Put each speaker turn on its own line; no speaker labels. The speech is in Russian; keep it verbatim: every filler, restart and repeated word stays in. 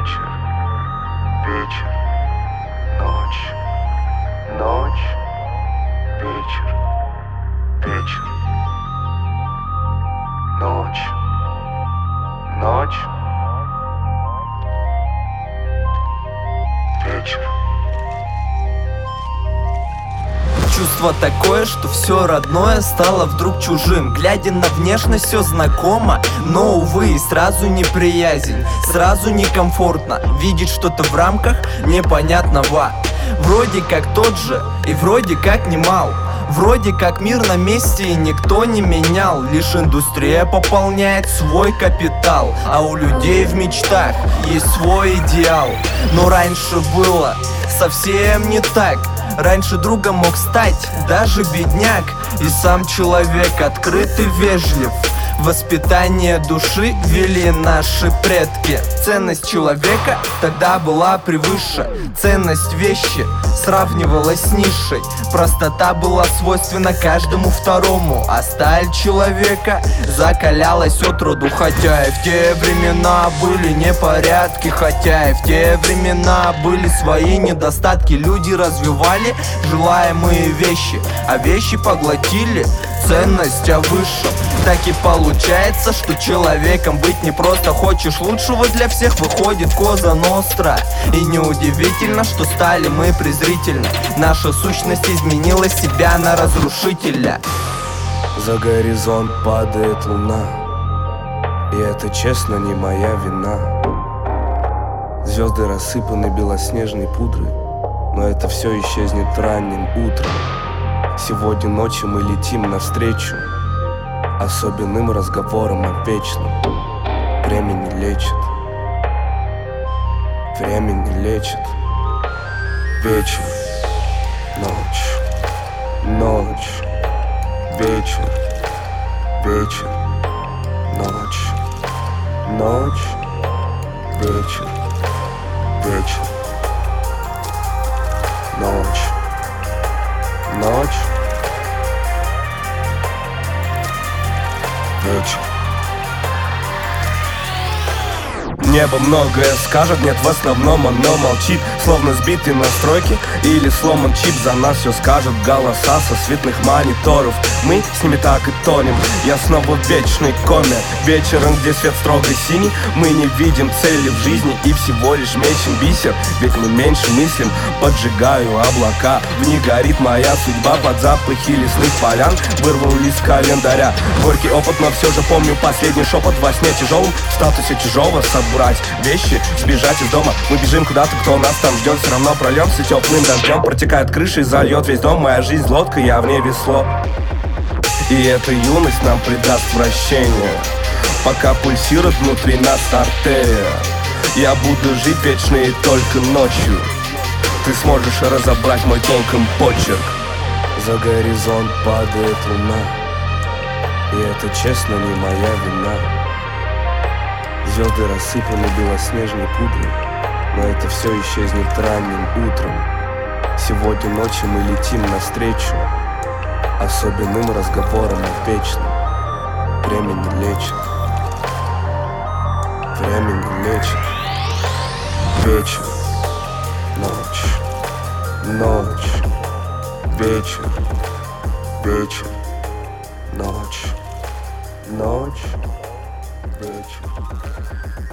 вечер, вечер, ночь, ночь, вечер, вечер, ночь, ночь, вечер.
Чувство такое, что все родное стало вдруг чужим. Глядя на внешность, все знакомо, но, увы, сразу неприязнь, сразу некомфортно видеть что-то в рамках непонятного. Вроде как тот же и вроде как немал. Вроде как мир на месте и никто не менял. Лишь индустрия пополняет свой капитал, а у людей в мечтах есть свой идеал. Но раньше было совсем не так. Раньше другом мог стать даже бедняк. И сам человек открыт и вежлив. Воспитание души вели наши предки. Ценность человека тогда была превыше. Ценность вещи сравнивалась с низшей. Простота была свойственна каждому второму, а сталь человека закалялась отроду. Хотя и в те времена были непорядки, хотя и в те времена были свои недостатки. Люди развивали желаемые вещи, а вещи поглотили ценность о высшем. Так и получается, что человеком быть не просто. Хочешь лучшего для всех, выходит Коза Ностра. И неудивительно, что стали мы презрительны. Наша сущность изменила себя на разрушителя.
За горизонт падает луна, и это честно не моя вина. Звезды рассыпаны белоснежной пудрой, но это все исчезнет ранним утром. Сегодня ночью мы летим навстречу особенным разговором о вечном. Время не лечит, время не лечит. Вечер, ночь, ночь, вечер, вечер, ночь, ночь, вечер, вечер, ночь, ночь, вечер. Небо многое скажет, нет, в основном оно молчит. Словно сбитый настройки или сломан чип. За нас все скажут голоса со светлых мониторов. Мы с ними так и тонем. Я снова в вечной коме. Вечером, где свет строго синий, мы не видим цели в жизни и всего лишь мечем бисер. Ведь мы меньше мыслим, поджигаю облака. В них горит моя судьба под запахи лесных полян. Вырвал лист календаря, горький опыт, но все же помню последний шепот во сне тяжелым. В статусе чужого собрать вещи, сбежать из дома. Мы бежим куда-то, кто нас там ждет. Все равно прольемся теплым дождем. Протекает крыша и зальет весь дом. Моя жизнь лодка, я в ней весло. И эта юность нам придаст вращение, пока пульсирует внутри нас артерия. Я буду жить вечно и только ночью ты сможешь разобрать мой толком почерк. За горизонт падает луна, и это честно не моя вина. Звезды рассыпаны белоснежной пудрой, но это все исчезнет ранним утром. Сегодня ночью мы летим навстречу особенным разговором о вечном. Время не лечит, время не лечит. Вечер, ночь, ночь, вечер, вечер, ночь, ночь, вечер.